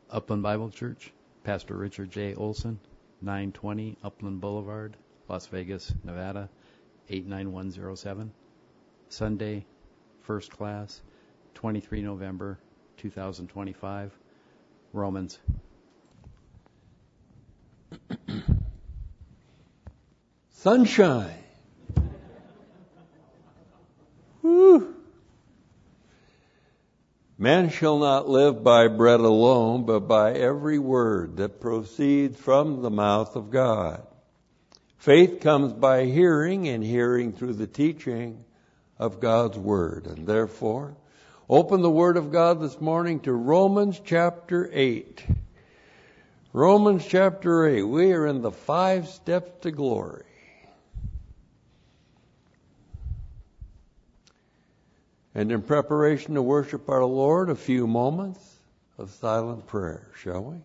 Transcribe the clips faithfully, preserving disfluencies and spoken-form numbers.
Upland Bible Church, Pastor Richard J. Olson, nine twenty Upland Boulevard, Las Vegas, Nevada, eight nine one zero seven. Sunday, first class, the twenty-third of November, two thousand twenty-five. Romans. Sunshine. Woo. Man shall not live by bread alone, but by every word that proceeds from the mouth of God. Faith comes by hearing, and hearing through the teaching of God's Word. And therefore, open the Word of God this morning to Romans chapter eight. Romans chapter eight. We are in the five steps to glory. And in preparation to worship our Lord, a few moments of silent prayer, shall we?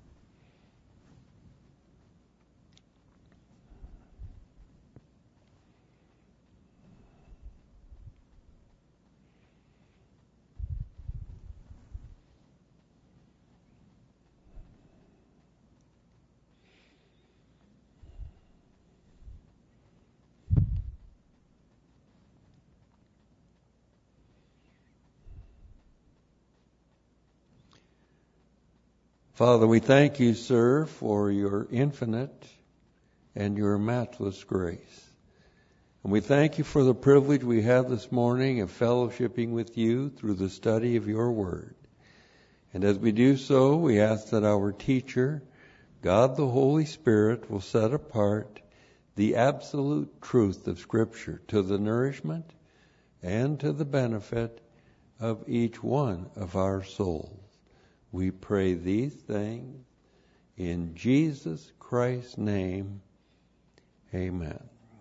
Father, we thank you, sir, for your infinite and your matchless grace. And we thank you for the privilege we have this morning of fellowshipping with you through the study of your word. And as we do so, we ask that our teacher, God the Holy Spirit, will set apart the absolute truth of Scripture to the nourishment and to the benefit of each one of our souls. We pray these things in Jesus Christ's name. Amen.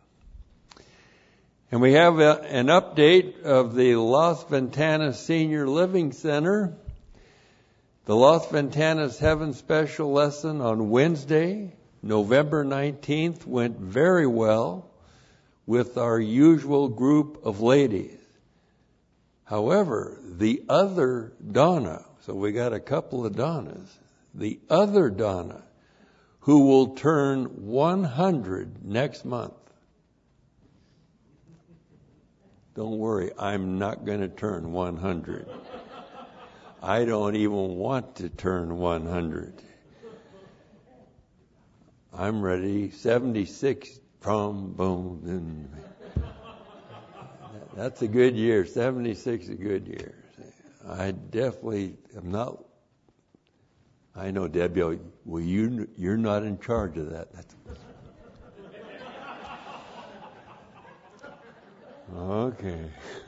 And we have a, an update of the Las Ventanas Senior Living Center. The Las Ventanas Heaven Special lesson on Wednesday, November nineteenth, went very well with our usual group of ladies. However, the other Donna, so we got a couple of Donnas. The other Donna, who will turn one hundred next month. Don't worry, I'm not going to turn one hundred. I don't even want to turn one hundred. I'm ready. seventy-six trombone. And that's a good year. seventy-six is a good year. I definitely am not. I know, Debbie. Well, you you're not in charge of that. That's, okay.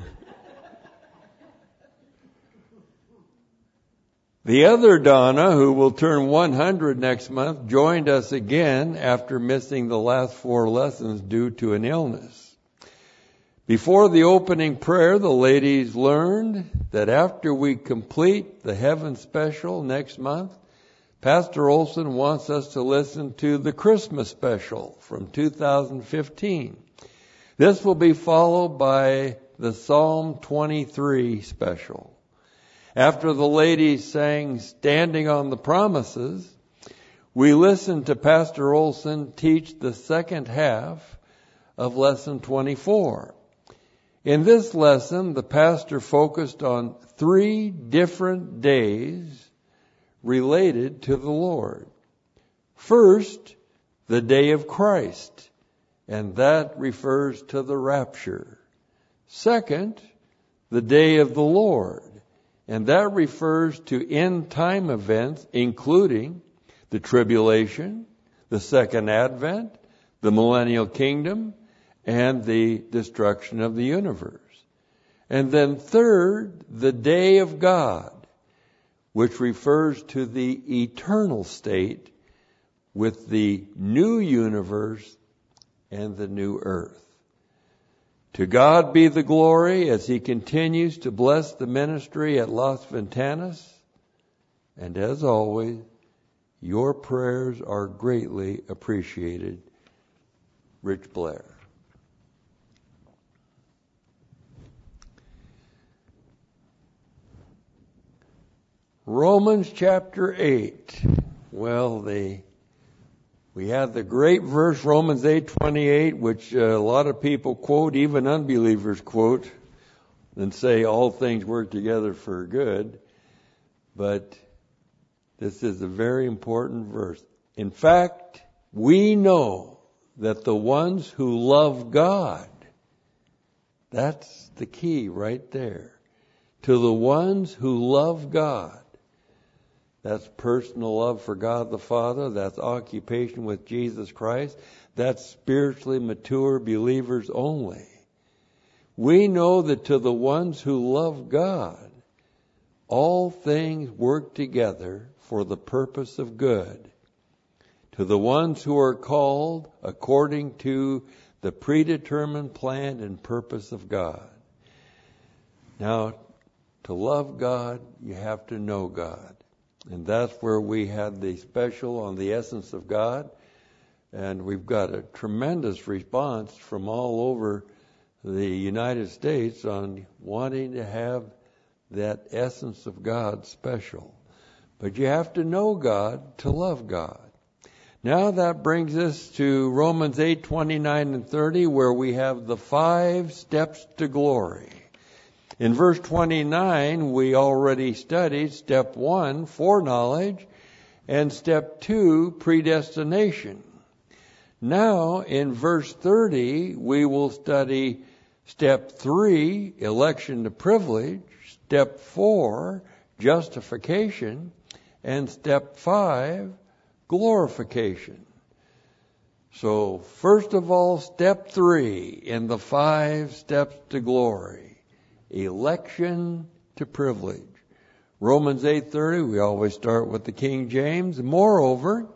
The other Donna, who will turn one hundred next month, joined us again after missing the last four lessons due to an illness. Before the opening prayer, the ladies learned that after we complete the Heaven Special next month, Pastor Olson wants us to listen to the Christmas Special from two thousand fifteen. This will be followed by the Psalm twenty-three Special. After the ladies sang Standing on the Promises, we listened to Pastor Olson teach the second half of Lesson twenty-four. In this lesson, the pastor focused on three different days related to the Lord. First, the day of Christ, and that refers to the rapture. Second, the day of the Lord, and that refers to end-time events, including the tribulation, the second advent, the millennial kingdom, and the destruction of the universe. And then third, the day of God, which refers to the eternal state with the new universe and the new earth. To God be the glory as He continues to bless the ministry at Las Ventanas. And as always, your prayers are greatly appreciated. Rich Blair. Romans chapter eight. Well, the we have the great verse, Romans eight twenty-eight, which uh, a lot of people quote, even unbelievers quote, and say all things work together for good. But this is a very important verse. In fact, we know that the ones who love God, that's the key right there. To the ones who love God, that's personal love for God the Father. That's occupation with Jesus Christ. That's spiritually mature believers only. We know that to the ones who love God, all things work together for the purpose of good. To the ones who are called according to the predetermined plan and purpose of God. Now, to love God, you have to know God. And that's where we had the special on the essence of God. And we've got a tremendous response from all over the United States on wanting to have that essence of God special. But you have to know God to love God. Now that brings us to Romans eight twenty-nine and thirty, where we have the five steps to glory. In verse twenty-nine, we already studied step one, foreknowledge, and step two, predestination. Now, in verse thirty, we will study step three, election to privilege, step four, justification, and step five, glorification. So, first of all, step three in the five steps to glory. Election to privilege. Romans eight thirty, we always start with the King James. Moreover,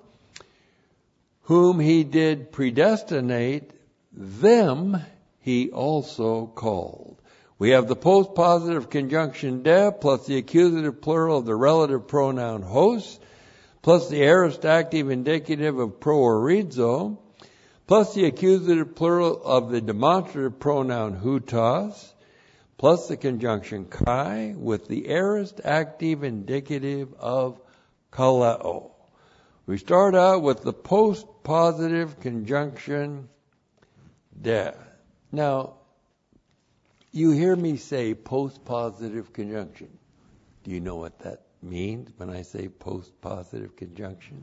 whom he did predestinate, them he also called. We have the post-positive conjunction de plus the accusative plural of the relative pronoun hos, plus the aorist active indicative of proorizo, plus the accusative plural of the demonstrative pronoun hutas, plus the conjunction kai with the aorist active indicative of kaleo. We start out with the post-positive conjunction de. Now, you hear me say post-positive conjunction. Do you know what that means when I say post-positive conjunction?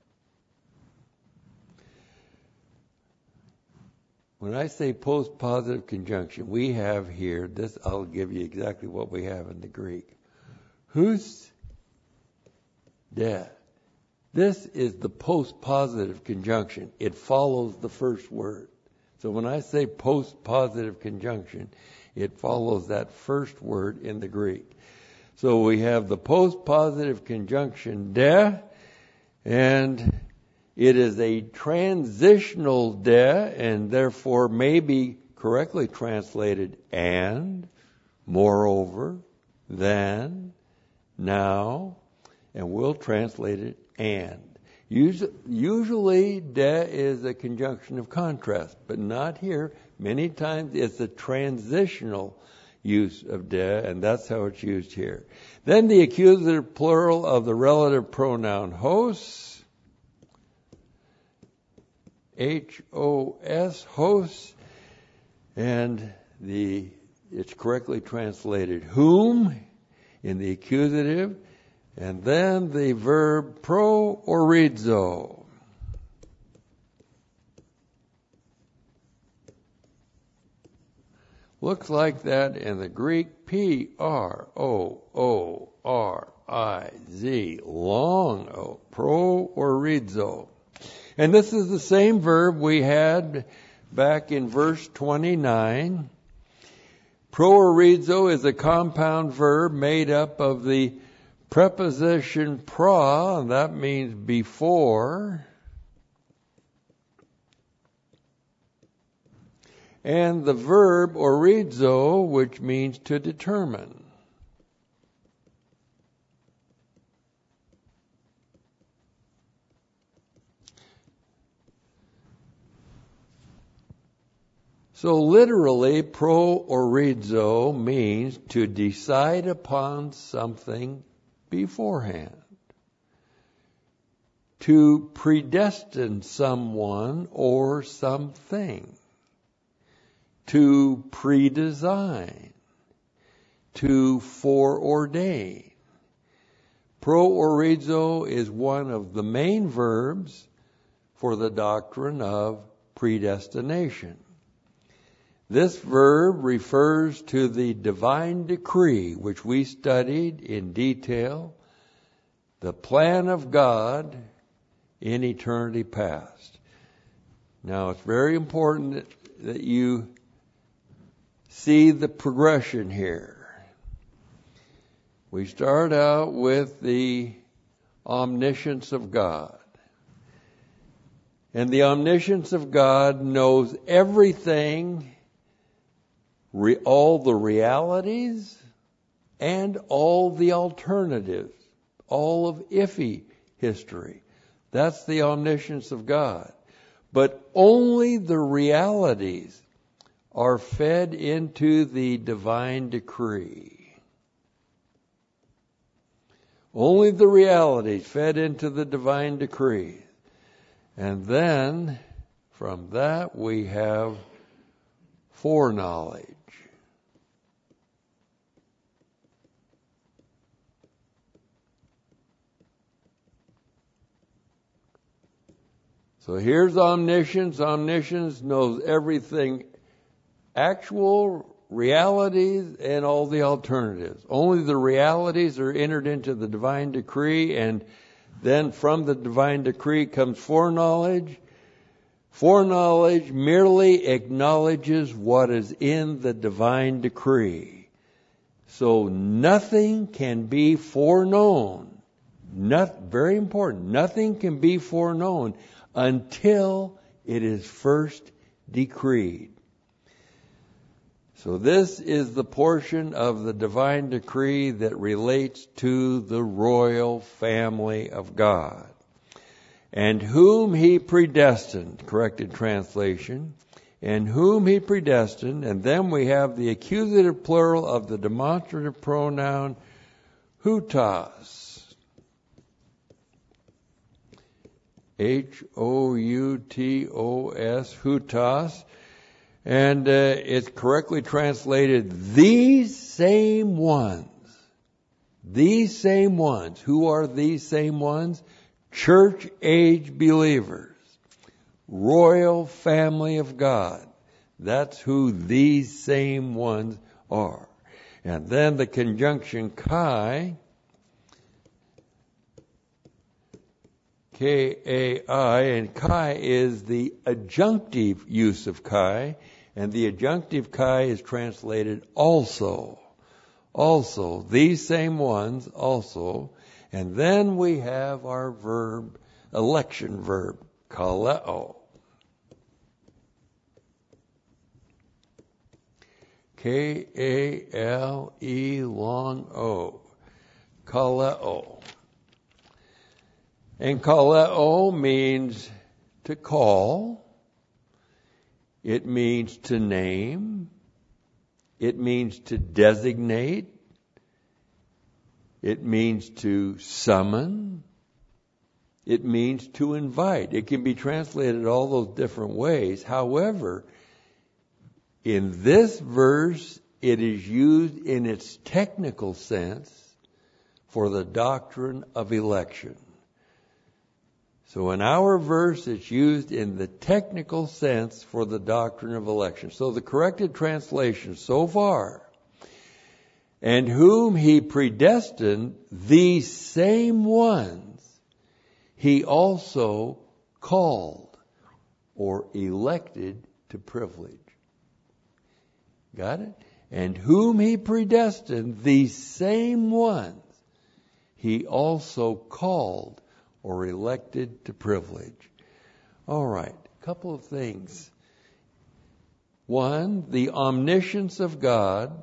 When I say post-positive conjunction, we have here, this, I'll give you exactly what we have in the Greek. Hus de. This is the post-positive conjunction. It follows the first word. So when I say post-positive conjunction, it follows that first word in the Greek. So we have the post-positive conjunction de, and it is a transitional de, and therefore may be correctly translated and, moreover, then, now, and we'll translate it and. Usually, de is a conjunction of contrast, but not here. Many times it's a transitional use of de, and that's how it's used here. Then the accusative plural of the relative pronoun hos, H O S, hos, and the it's correctly translated whom in the accusative, and then the verb proorizo. Looks like that in the Greek, P R O O R I Z, long O, proorizo. And this is the same verb we had back in verse twenty-nine. Proorizo is a compound verb made up of the preposition pra, and that means before, and the verb orizo, which means to determine. So literally, proorizo means to decide upon something beforehand. To predestine someone or something. To predesign. To foreordain. Proorizo is one of the main verbs for the doctrine of predestination. This verb refers to the divine decree, which we studied in detail, the plan of God in eternity past. Now, it's very important that you see the progression here. We start out with the omniscience of God. And the omniscience of God knows everything, re- all the realities and all the alternatives, all of iffy history. That's the omniscience of God. But only the realities are fed into the divine decree. Only the realities fed into the divine decree. And then, from that, we have foreknowledge. So here's omniscience. Omniscience knows everything, actual realities and all the alternatives. Only the realities are entered into the divine decree, and then from the divine decree comes foreknowledge. Foreknowledge merely acknowledges what is in the divine decree. So nothing can be foreknown. Not, very important. Nothing can be foreknown until it is first decreed. So this is the portion of the divine decree that relates to the royal family of God. And whom he predestined, corrected translation, and whom he predestined, and then we have the accusative plural of the demonstrative pronoun hutos. H O U T O S, hutos. And uh, it's correctly translated, these same ones. These same ones. Who are these same ones? Church-age believers. Royal family of God. That's who these same ones are. And then the conjunction kai, K A I, and kai is the adjunctive use of kai. And the adjunctive kai is translated also. Also. These same ones also. And then we have our verb, election verb, kaleo. K A L E long O. Kaleo. And kaleo means to call. It means to name. It means to designate. It means to summon. It means to invite. It can be translated all those different ways. However, in this verse, it is used in its technical sense for the doctrine of election. So in our verse, it's used in the technical sense for the doctrine of election. So the corrected translation so far, and whom he predestined, these same ones he also called or elected to privilege. Got it? And whom he predestined, these same ones he also called or elected to privilege. All right, a couple of things. One, the omniscience of God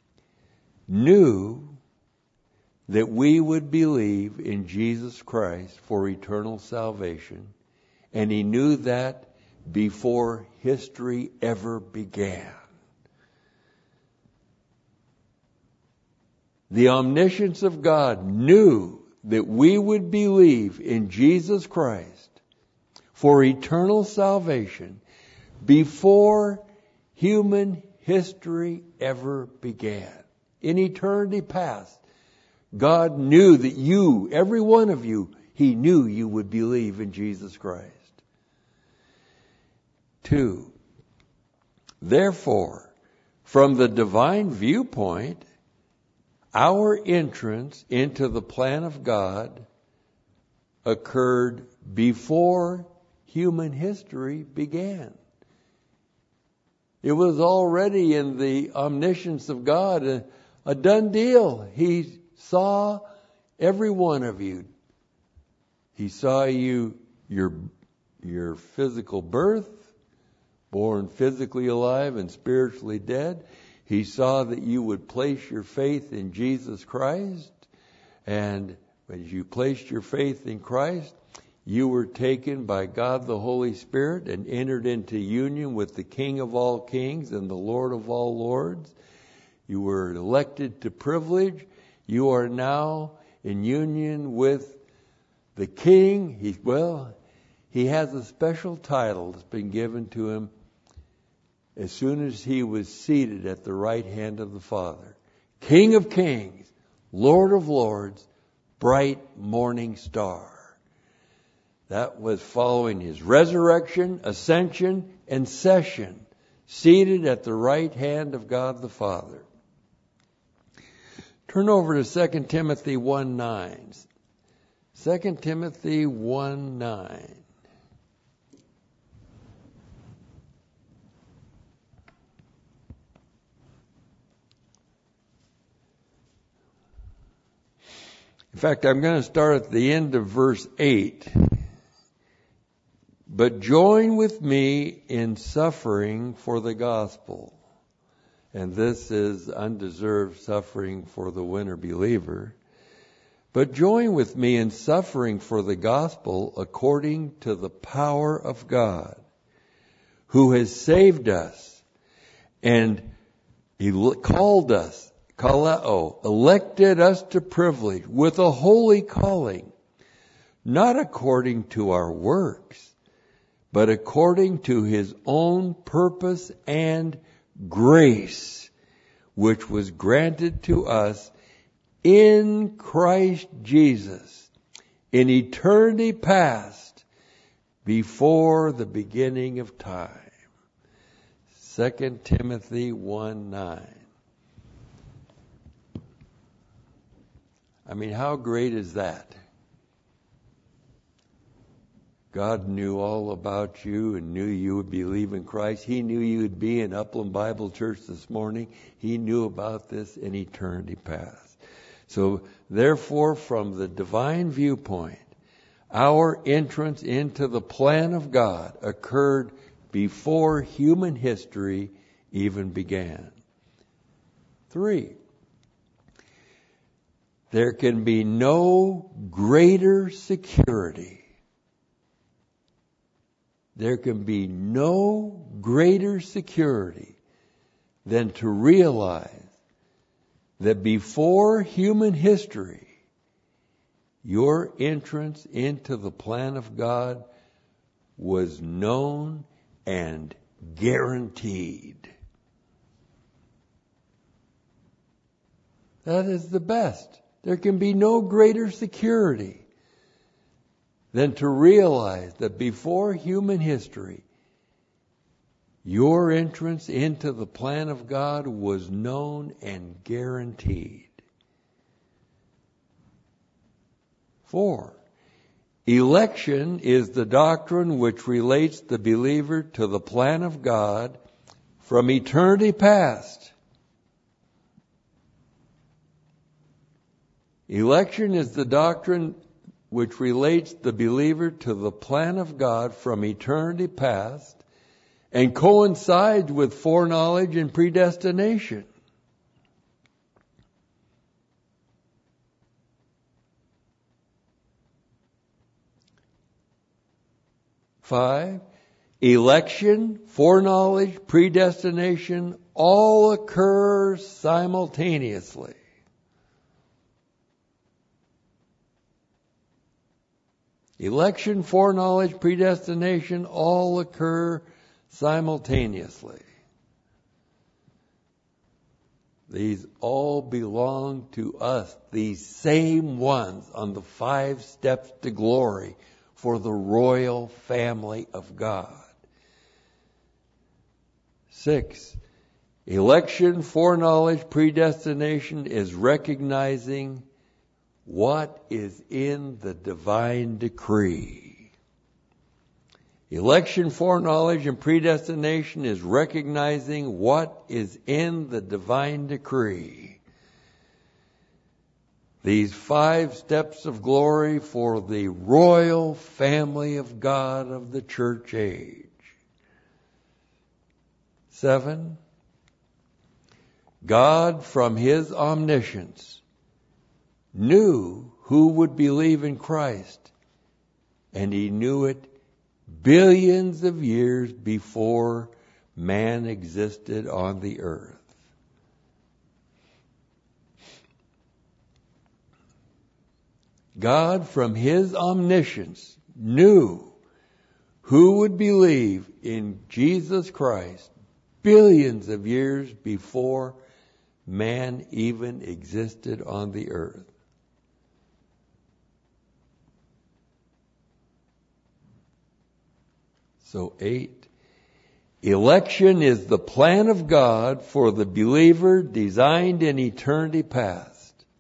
knew that we would believe in Jesus Christ for eternal salvation, and he knew that before history ever began. The omniscience of God knew that we would believe in Jesus Christ for eternal salvation before human history ever began. In eternity past, God knew that you, every one of you, He knew you would believe in Jesus Christ. Two, therefore, from the divine viewpoint, our entrance into the plan of God occurred before human history began. It was already in the omniscience of God a, a done deal. He saw every one of you. He saw you, your, your physical birth, born physically alive and spiritually dead. He saw that you would place your faith in Jesus Christ. And as you placed your faith in Christ, you were taken by God the Holy Spirit and entered into union with the King of all kings and the Lord of all lords. You were elected to privilege. You are now in union with the King. He, well, he has a special title that's been given to him as soon as he was seated at the right hand of the Father. King of kings, Lord of lords, bright morning star. That was following his resurrection, ascension, and session, seated at the right hand of God the Father. Turn over to Second Timothy one nine. Second Timothy one nine. In fact, I'm going to start at the end of verse eight. But join with me in suffering for the gospel. And this is undeserved suffering for the winner believer. But join with me in suffering for the gospel according to the power of God, who has saved us and He called us, kaleo, elected us to privilege with a holy calling, not according to our works, but according to His own purpose and grace, which was granted to us in Christ Jesus in eternity past, before the beginning of time. Second Timothy one nine. I mean, how great is that? God knew all about you and knew you would believe in Christ. He knew you would be in Upland Bible Church this morning. He knew about this in eternity past. So, therefore, from the divine viewpoint, our entrance into the plan of God occurred before human history even began. Three, there can be no greater security. There can be no greater security than to realize that before human history, your entrance into the plan of God was known and guaranteed. That is the best. There can be no greater security than to realize that before human history, your entrance into the plan of God was known and guaranteed. Four, election is the doctrine which relates the believer to the plan of God from eternity past. Election is the doctrine which relates the believer to the plan of God from eternity past and coincides with foreknowledge and predestination. Five, election, foreknowledge, predestination all occur simultaneously. Election, foreknowledge, predestination all occur simultaneously. These all belong to us, these same ones on the five steps to glory for the royal family of God. Six, election, foreknowledge, predestination is recognizing what is in the divine decree. Election, foreknowledge, and predestination is recognizing what is in the divine decree. These five steps of glory for the royal family of God of the church age. Seven, God from His omniscience knew who would believe in Christ, and He knew it billions of years before man existed on the earth. God from His omniscience knew who would believe in Jesus Christ billions of years before man even existed on the earth. So eight, election is the plan of God for the believer designed in eternity past.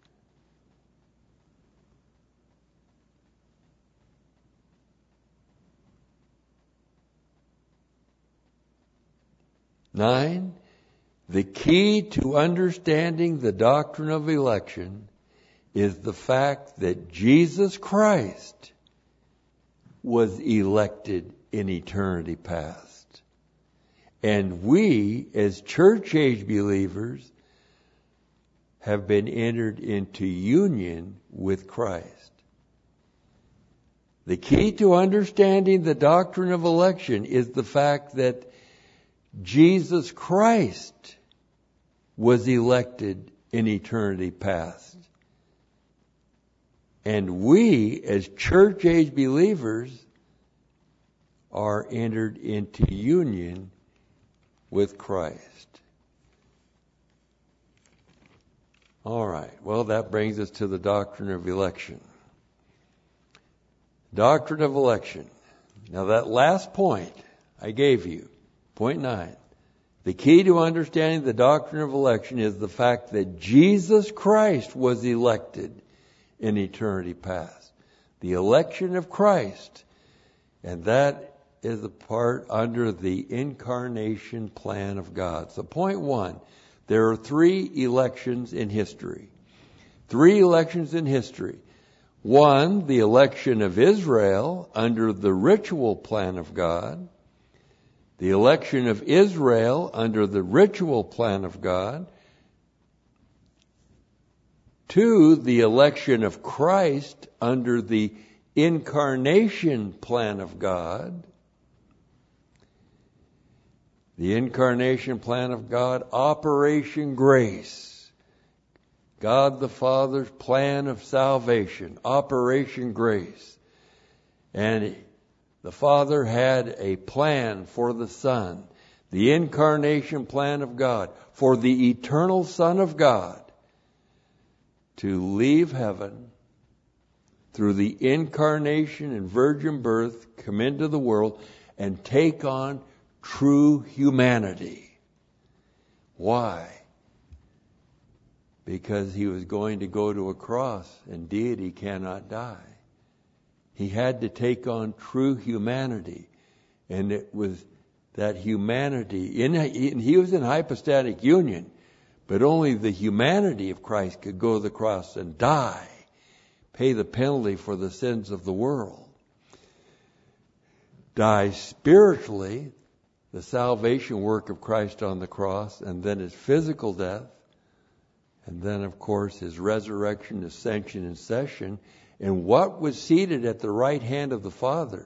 Nine, the key to understanding the doctrine of election is the fact that Jesus Christ was elected in eternity past. And we, as church age believers, have been entered into union with Christ. The key to understanding the doctrine of election is the fact that Jesus Christ was elected in eternity past. And we, as church age believers, are entered into union with Christ. All right. Well, that brings us to the doctrine of election. Doctrine of election. Now, that last point I gave you, point nine, the key to understanding the doctrine of election is the fact that Jesus Christ was elected in eternity past. The election of Christ. And that is a part under the incarnation plan of God. So point one, there are three elections in history. Three elections in history. One, the election of Israel under the ritual plan of God. The election of Israel under the ritual plan of God. Two, the election of Christ under the incarnation plan of God. The incarnation plan of God, Operation Grace. God the Father's plan of salvation, Operation Grace. And the Father had a plan for the Son, the incarnation plan of God, for the eternal Son of God to leave heaven through the incarnation and virgin birth, come into the world and take on true humanity. Why? Because he was going to go to a cross, and deity cannot die. He had to take on true humanity, and it was that humanity, in, he was in hypostatic union, but only the humanity of Christ could go to the cross and die, pay the penalty for the sins of the world. Die spiritually, the salvation work of Christ on the cross, and then his physical death, and then, of course, his resurrection, ascension, and session, and what was seated at the right hand of the Father.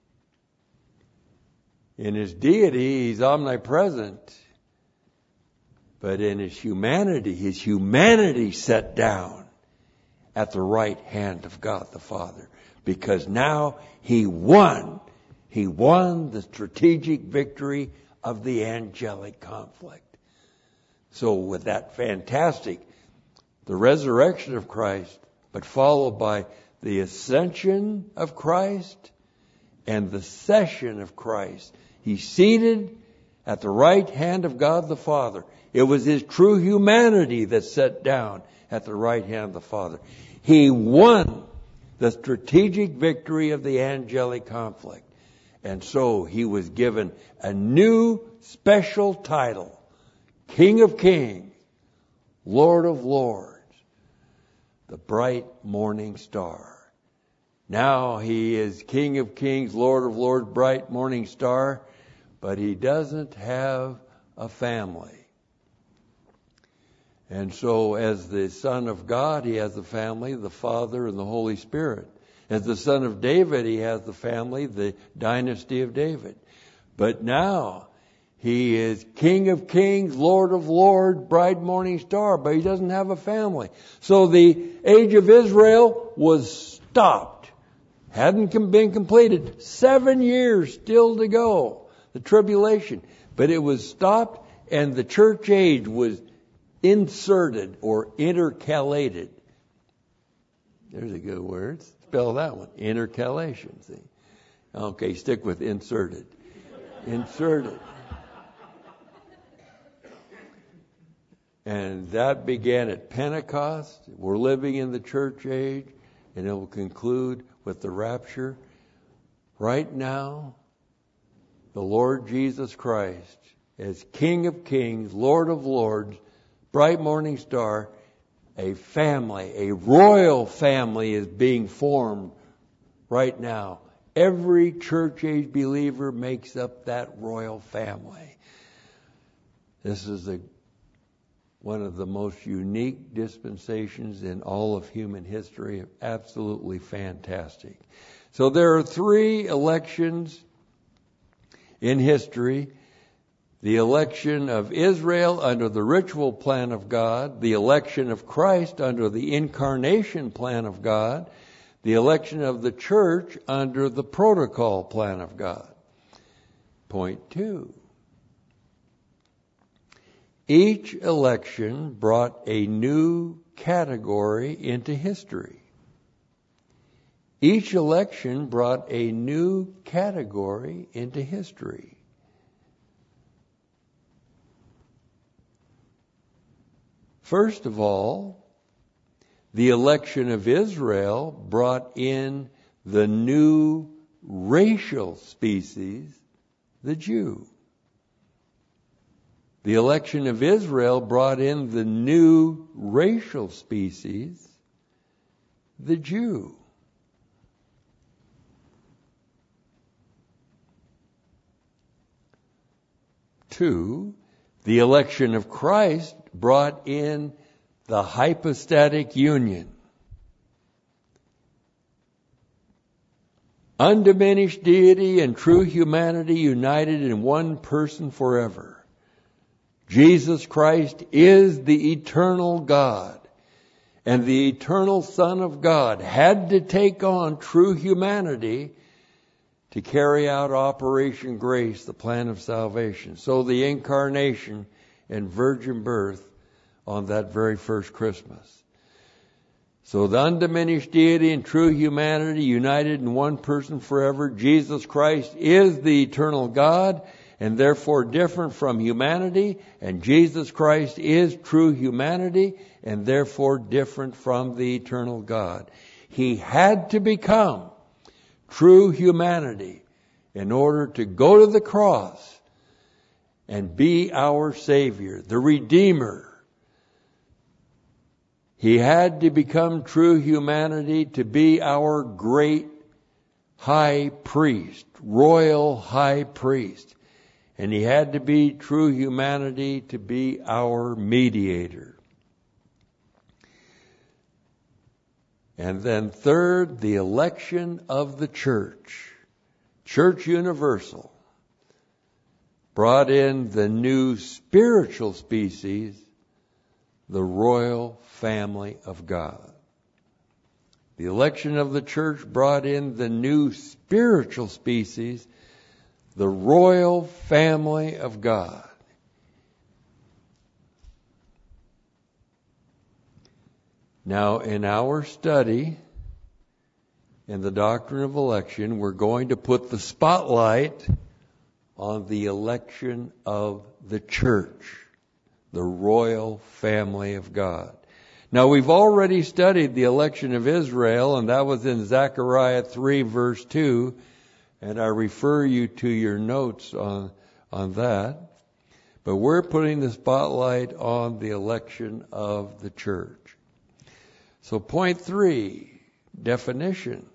In his deity, he's omnipresent, but in his humanity, his humanity set down at the right hand of God the Father. Because now he won. He won the strategic victory of the angelic conflict. So with that fantastic, the resurrection of Christ, but followed by the ascension of Christ and the session of Christ. He's seated at the right hand of God the Father. It was his true humanity that sat down at the right hand of the Father. He won the strategic victory of the angelic conflict. And so he was given a new special title, King of Kings, Lord of Lords, the bright morning star. Now he is King of Kings, Lord of Lords, bright morning star, but he doesn't have a family. And so as the Son of God, he has the family, the Father and the Holy Spirit. As the Son of David, he has the family, the dynasty of David. But now he is King of Kings, Lord of Lords, bright morning star, but he doesn't have a family. So the age of Israel was stopped. Hadn't been completed. Seven years still to go. The tribulation. But it was stopped and the church age was inserted or intercalated. There's a good word. Spell that one. Intercalation. See? Okay, stick with inserted. Inserted. And that began at Pentecost. We're living in the church age, and it will conclude with the rapture. Right now, the Lord Jesus Christ, as King of Kings, Lord of Lords, bright morning star, a family, a royal family is being formed right now. Every church age believer makes up that royal family. This is a one of the most unique dispensations in all of human history. Absolutely fantastic. So there are three elections in history. The election of Israel under the ritual plan of God, the election of Christ under the incarnation plan of God, the election of the church under the protocol plan of God. Point two. Each election brought a new category into history. Each election brought a new category into history. First of all, the election of Israel brought in the new racial species, the Jew. The election of Israel brought in the new racial species, the Jew. Two, the election of Christ brought in the hypostatic union. Undiminished deity and true humanity united in one person forever. Jesus Christ is the eternal God, and the eternal Son of God had to take on true humanity to carry out Operation Grace, the plan of salvation. So the incarnation and virgin birth on that very first Christmas. So the undiminished deity and true humanity united in one person forever. Jesus Christ is the eternal God and therefore different from humanity, and Jesus Christ is true humanity and therefore different from the eternal God. He had to become true humanity in order to go to the cross and be our Savior, the Redeemer. He had to become true humanity to be our great high priest, royal high priest. And he had to be true humanity to be our mediator. And then third, the election of the church. Church universal brought in the new spiritual species, the royal family of God. The election of the church brought in the new spiritual species, the royal family of God. Now, in our study in the doctrine of election, we're going to put the spotlight on the election of the church, the royal family of God. Now, we've already studied the election of Israel, and that was in Zechariah three, verse two, and I refer you to your notes on, on that. But we're putting the spotlight on the election of the church. So point three, definition.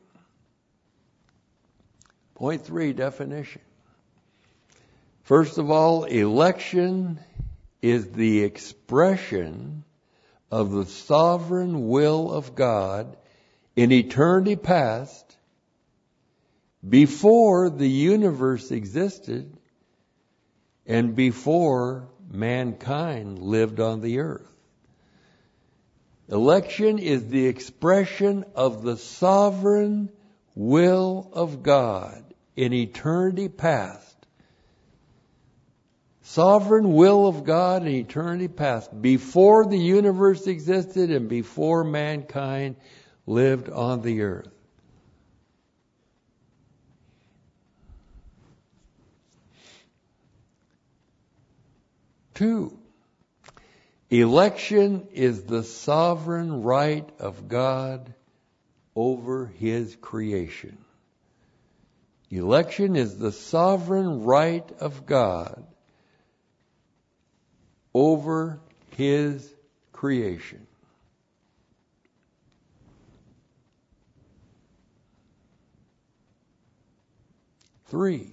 Point three, definition. First of all, election is the expression of the sovereign will of God in eternity past, before the universe existed and before mankind lived on the earth. Election is the expression of the sovereign will of God in eternity past. Sovereign will of God in eternity past, before the universe existed and before mankind lived on the earth. Two, election is the sovereign right of God over His creation. Election is the sovereign right of God over His creation. Three,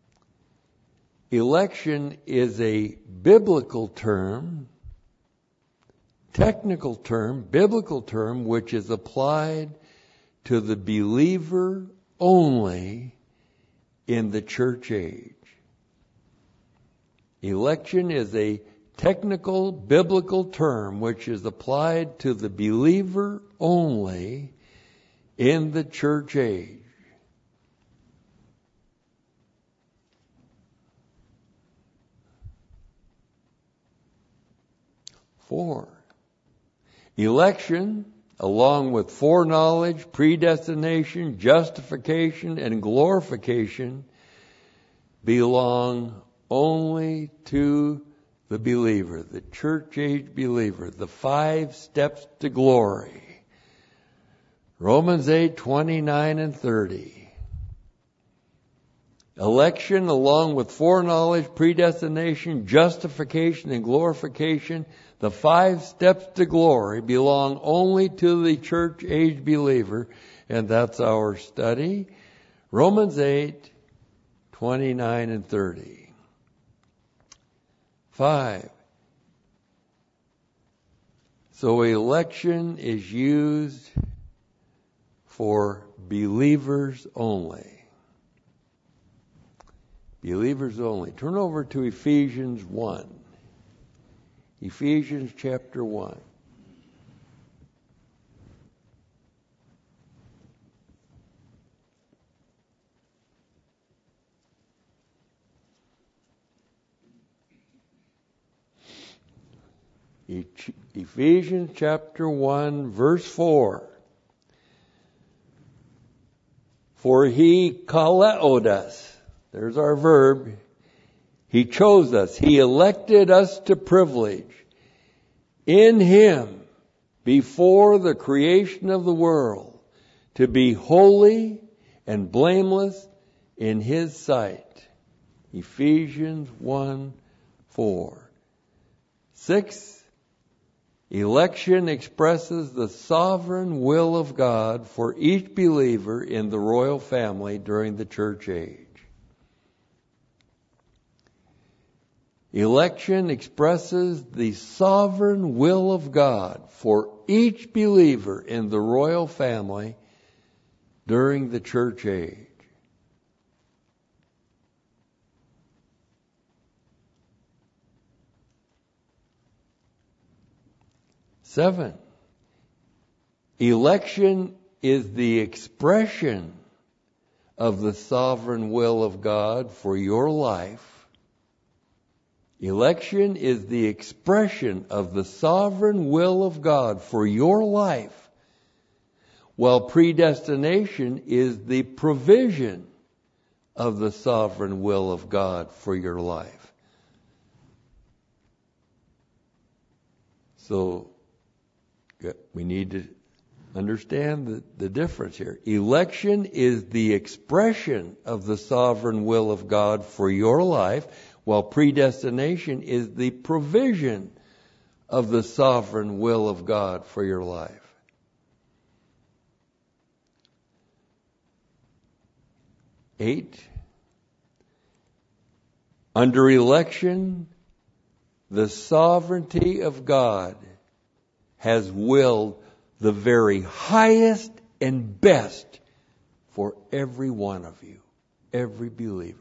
election is a biblical term, technical term, biblical term, which is applied to the believer only in the church age. Election is a technical biblical term which is applied to the believer only in the church age. Four, election, along with foreknowledge, predestination, justification, and glorification, belong only to the believer, the church age believer, the five steps to glory. Romans eight, twenty-nine and thirty. Election, along with foreknowledge, predestination, justification, and glorification, the five steps to glory, belong only to the church age believer, and that's our study. Romans eight, twenty-nine and thirty. Five. So election is used for believers only. Believers only. Turn over to Ephesians one. Ephesians chapter one. Ephesians chapter one, verse four. For He kaleoed us. There's our verb. He chose us. He elected us to privilege in Him before the creation of the world to be holy and blameless in His sight. Ephesians one, four. Six. Election expresses the sovereign will of God for each believer in the royal family during the church age. Election expresses the sovereign will of God for each believer in the royal family during the church age. Seven, election is the expression of the sovereign will of God for your life. Election is the expression of the sovereign will of God for your life, while predestination is the provision of the sovereign will of God for your life. So we need to understand the, the difference here. Election is the expression of the sovereign will of God for your life, while predestination is the provision of the sovereign will of God for your life. Eight, under election, the sovereignty of God has willed the very highest and best for every one of you, every believer.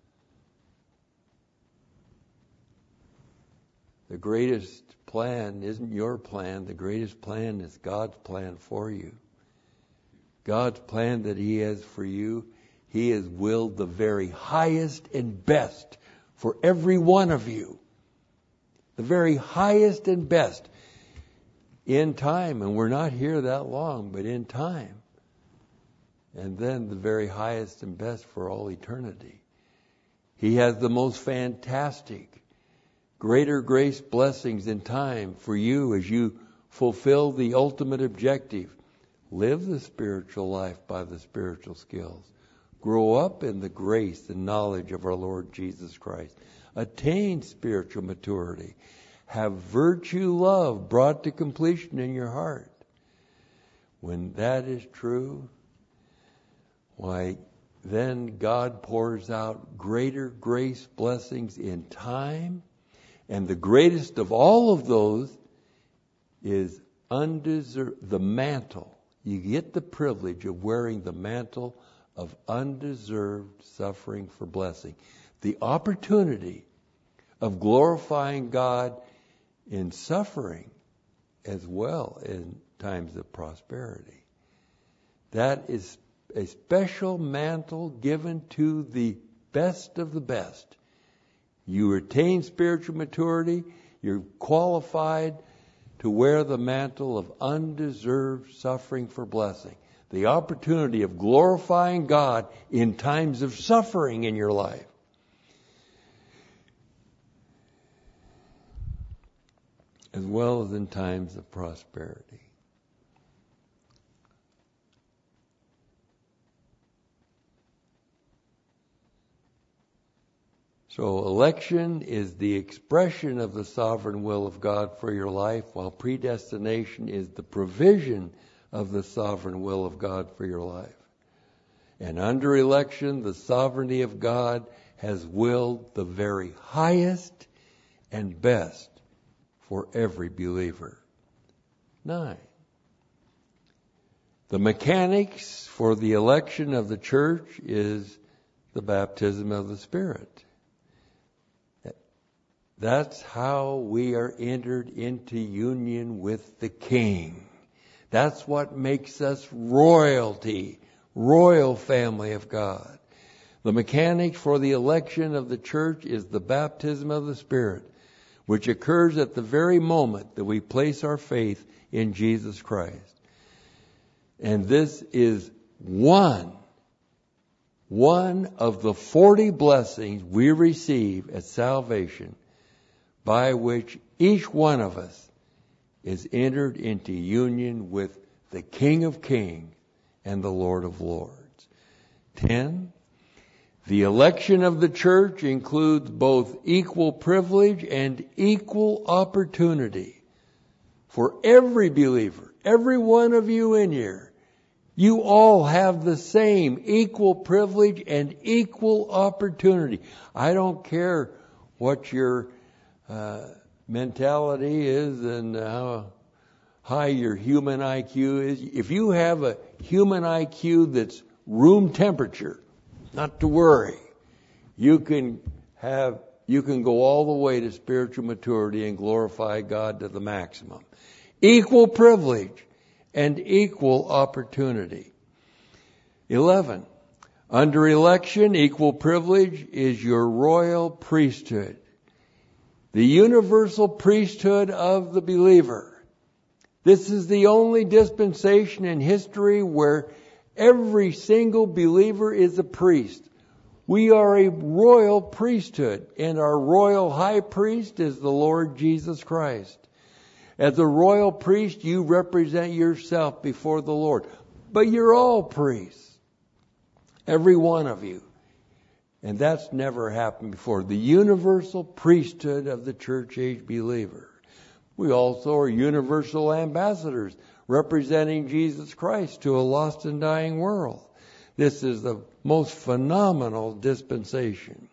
The greatest plan isn't your plan. The greatest plan is God's plan for you. God's plan that He has for you, He has willed the very highest and best for every one of you. The very highest and best in time. And we're not here that long, but in time. And then the very highest and best for all eternity. He has the most fantastic, greater grace blessings in time for you as you fulfill the ultimate objective. Live the spiritual life by the spiritual skills. Grow up in the grace and knowledge of our Lord Jesus Christ. Attain spiritual maturity. Have virtue love brought to completion in your heart. When that is true, why, then God pours out greater grace blessings in time. And the greatest of all of those is undeserved, the mantle. You get the privilege of wearing the mantle of undeserved suffering for blessing. The opportunity of glorifying God in suffering as well in times of prosperity. That is a special mantle given to the best of the best. You attain spiritual maturity, you're qualified to wear the mantle of undeserved suffering for blessing. The opportunity of glorifying God in times of suffering in your life. As well as in times of prosperity. So election is the expression of the sovereign will of God for your life, while predestination is the provision of the sovereign will of God for your life. And under election, the sovereignty of God has willed the very highest and best for every believer. Nine. The mechanics for the election of the church is the baptism of the Spirit. That's how we are entered into union with the King. That's what makes us royalty, royal family of God. The mechanics for the election of the church is the baptism of the Spirit, which occurs at the very moment that we place our faith in Jesus Christ. And this is one, one of the forty blessings we receive at salvation, by which each one of us is entered into union with the King of Kings and the Lord of Lords. Ten, the election of the church includes both equal privilege and equal opportunity for every believer, every one of you in here. You all have the same equal privilege and equal opportunity. I don't care what your Uh, mentality is and how high your human I Q is. If you have a human I Q that's room temperature, not to worry. You can have, you can go all the way to spiritual maturity and glorify God to the maximum. Equal privilege and equal opportunity. eleven. Under election, equal privilege is your royal priesthood. The universal priesthood of the believer. This is the only dispensation in history where every single believer is a priest. We are a royal priesthood, and our royal high priest is the Lord Jesus Christ. As a royal priest, you represent yourself before the Lord. But you're all priests. Every one of you. And that's never happened before. The universal priesthood of the church age believer. We also are universal ambassadors representing Jesus Christ to a lost and dying world. This is the most phenomenal dispensation.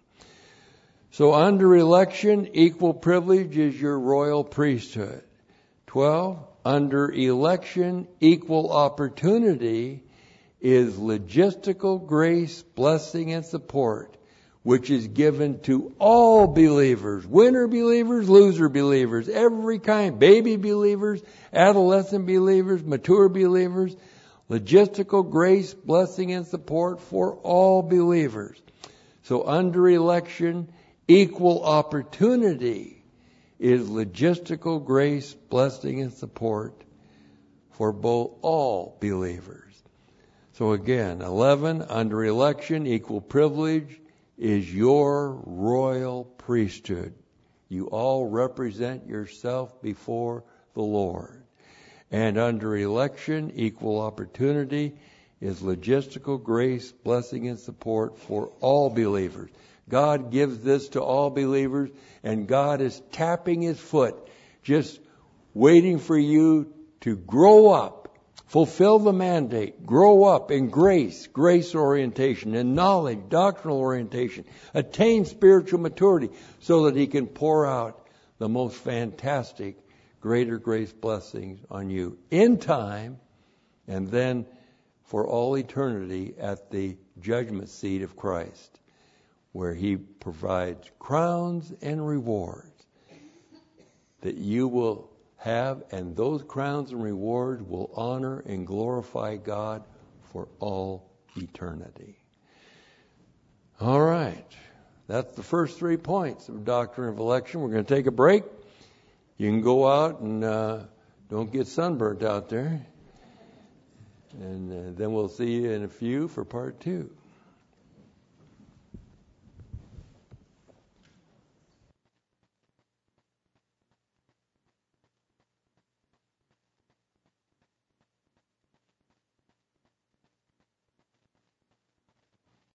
So under election, equal privilege is your royal priesthood. twelve. Under election, equal opportunity is logistical grace, blessing, and support, which is given to all believers, winner believers, loser believers, every kind, baby believers, adolescent believers, mature believers, logistical grace, blessing, and support for all believers. So under election, equal opportunity is logistical grace, blessing, and support for both all believers. So again, eleven, under election, equal privilege is your royal priesthood. You all represent yourself before the Lord. And under election, equal opportunity is logistical grace, blessing, and support for all believers. God gives this to all believers, and God is tapping His foot, just waiting for you to grow up. Fulfill the mandate. Grow up in grace, grace orientation, in knowledge, doctrinal orientation. Attain spiritual maturity so that He can pour out the most fantastic, greater grace blessings on you in time and then for all eternity at the judgment seat of Christ, where He provides crowns and rewards that you will have, and those crowns and rewards will honor and glorify God for all eternity. All right. That's the first three points of doctrine of election. We're going to take a break. You can go out and uh, don't get sunburnt out there. And uh, then we'll see you in a few for part two.